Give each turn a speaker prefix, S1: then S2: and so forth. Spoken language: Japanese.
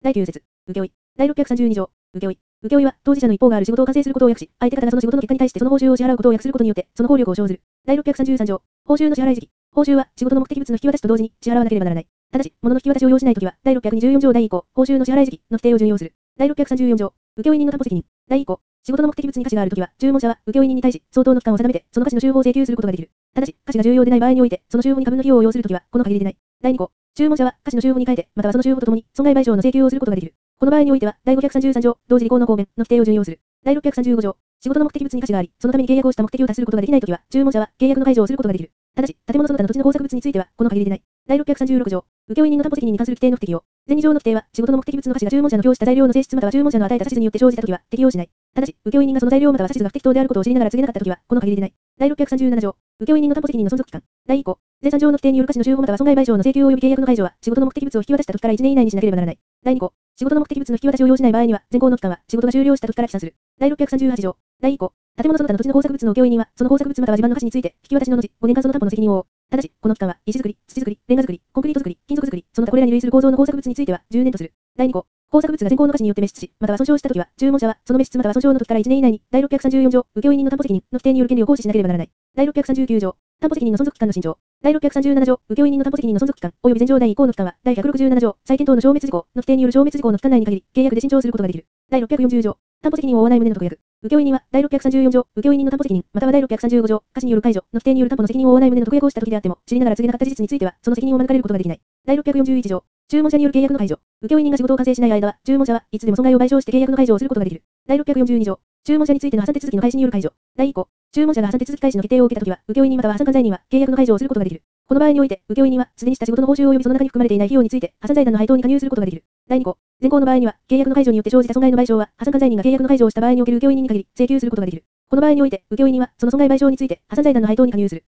S1: 第9節。請負。第632条。請負。請負は、当事者の一方がある仕事を完成することを訳し、相手方がその仕事の結果に対してその報酬を支払うことを訳することによって、その効力を生ずる。第633条。報酬の支払い時期。報酬は、仕事の目的物の引き渡しと同時に支払わなければならない。ただし、物の引き渡しを要しないときは、第624条第2項、報酬の支払い時期の規定を準用する。第634条。請負人の担保責任。第1項。仕事の目的物に価値があるときは、注文者は請負人に対し相当の期間を定めて、その価値の収報を請求することができる。ただし、価値が重要でない場合において、その収報に株の費用を要するときは、この限りでない。第2項。注文者は価値の収報に変えて、またはその収報とともに損害賠償の請求をすることができる。この場合においては、第533条、同時履行の項面の規定を準用する。第635条。仕事の目的物に価値があり、そのために契約をした目的を達することができないときは、注文者は契約の解除をすることができる。ただし、建物その他の土地の工作物については、この限りでない。第636条。請負人の担保責任に関する規定の不適用。前2条の規定は、仕事の目的物の価値が注文者の供した材料の性質または注文者の与えた指図によって生じたときは、適用しない。ただし、請負人がその材料または指図が不適当であることを知りながら告げなかったときは、この限りでない。第637条。請負人の担保責任の存続期間。第1項。前3条の規定による価値の収報または損害賠償の請求及び契約の解除は、仕事の目的物を引き渡したときから1年以内にしなければならない。第2項。仕事の目的物の引き渡しを要しない場合には、前項の期間は仕事が終了したときから起算する。第638条。第1項。建物その他の土地の工作物の請負人は、その工作物または地盤の価値について、引き渡しの後、5年間その担保の責任を負う。ただし、この期間は、石造り、土造り、レンガ造り、コンクリート造り、金属造り、その他これらに類する構造の工作物については、10年とする。第2項。工作物が前項の価値によって滅失し、または損傷したときは、注文者は、その滅失または損傷の時から1年以内に、第634条、請負人の担保責任の規定による権利を行使しなければならない。第639条。担保責任の存続期間の新条。第637条、請負人の担保責任の存続期間、及び前条第1項の期間は、第167条、再検討の消滅事項の規定による消滅事項の期間内に限り、契約で伸長することができる。第640条。担保責任を負わない旨の特約。請負人は、第634条、請負人の担保責任、または第635条、価値による解除の規定による担保の責任を負わない旨の特約をしたときであっても、知りながら告げなかった事実については、その責任を免れることができない。第641条。注文者による契約の解除。請負人が仕事を完成しない間は、注文者はいつでも損害を賠償して契約の解除をすることができる。第642条。注文者についての破産手続きの開始による解除。第1項。注文者が破産手続き開始の決定を受けたときは、請負人または破産管財人は契約の解除をすることができる。この場合において、請負人は、すでにした仕事の報酬及びその中に含まれていない費用について、破産財団の配当に加入することができる。第2項。前項の場合には、契約の解除によって生じた損害の賠償は、破産管財人が契約の解除をした場合における請負人に限り、請求することができる。この場合において、請負人は、その損害賠償について、破産財団の配当に加入する。